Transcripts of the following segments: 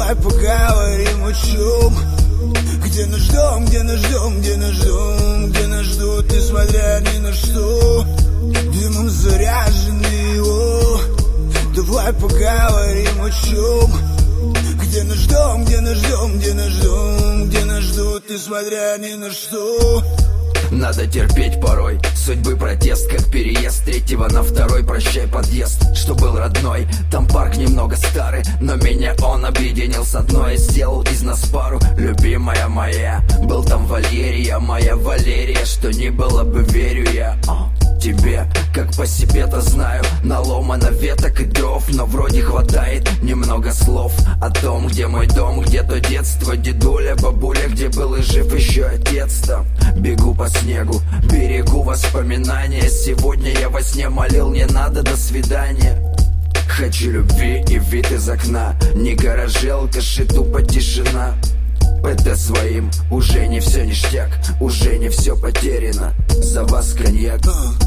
Давай поговорим о чем. Где нас ждем, где нас ждем, где нас ждем, где нас ждут, несмотря ни на что. Дымом заряженный, о, давай поговорим о чем. Где нас ждем, где нас ждем, где нас ждем, где нас ждут, несмотря ни на что. Надо терпеть порой судьбы протест, как переезд с 3-го на 2-й. Прощай подъезд, что был родной. Там парк немного старый, но меня он объединил с одной. Сделал из нас пару, любимая моя. Был там Валерия, моя Валерия. Что ни было бы, верю я тебе, как по себе-то знаю. Наломано веток и дров, но вроде хватает немного слов о том, где мой дом, где то детство. Дедуля, бабуля, где был и жив еще отец там. Бегу по снегу, берегу воспоминания. Сегодня я во сне молил, не надо, до свидания. Хочу любви и вид из окна. Не гаражи, алкаши, тупо тишина. ПТ своим, уже не все ништяк, уже не все потеряно. За вас коньяк.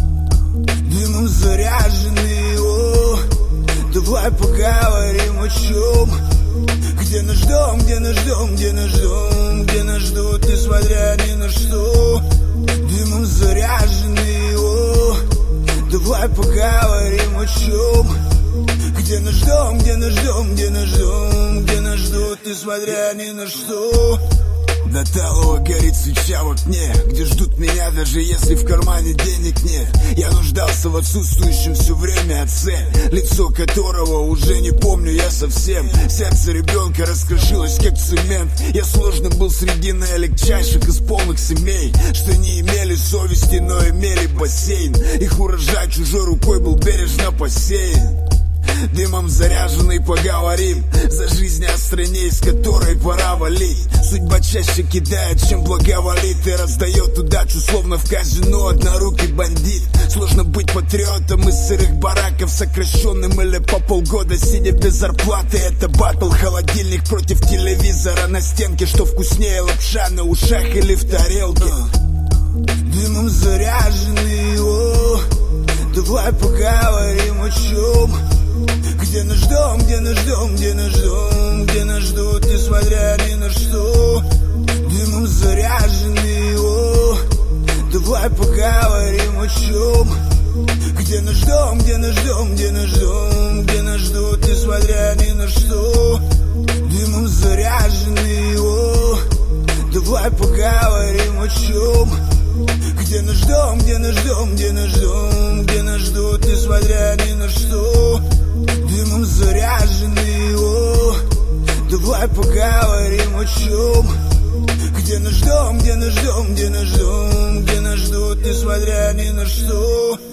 Дымом заряженный, о, давай поговорим о чем. Где нас ждем, где нас ждем, где нас ждем, где нас ждут, несмотря ни на что. Дымом заряженный, о, давай поговорим о чем. Где нас ждем, где нас ждем, где нас ждем, где нас ждут, несмотря ни на что. До талого горит свеча в окне, где ждут меня, даже если в кармане денег нет. Я нуждался в отсутствующем все время отце, лицо которого уже не помню я совсем. Сердце ребенка раскрошилось как цемент. Я сложным был среди наилегчайших из полных семей, что не имели совести, но имели бассейн. Их урожай чужой рукой был бережно посеян. Дымом заряженный поговорим за жизнь о стране, из которой пора валить. Судьба чаще кидает, чем благоволит, и раздает удачу, словно в казино однорукий бандит. Сложно быть патриотом из сырых бараков, сокращенным или по полгода сидя без зарплаты. Это батл, холодильник против телевизора на стенке. Что вкуснее, лапша на ушах или в тарелке? Дымом заряженный, о, давай поговорим о чем. Где нас ждем, где нас ждем, где нас ждем, где нас ждут, несмотря ни на что. Дымом заряженный, о, давай поговорим о чем. Где нас ждем, где нас ждем, где нас ждем, где нас ждут, несмотря ни на что. Дымом заряженный, о, давай поговорим о чем. Где нас ждем, где нас ждем, где нас ждем, где нас ждут, несмотря ни на что. Дымом заряженный, о, давай поговорим о чем. Где нас ждем, где нас ждем, где нас ждем, где нас ждут, несмотря ни на что.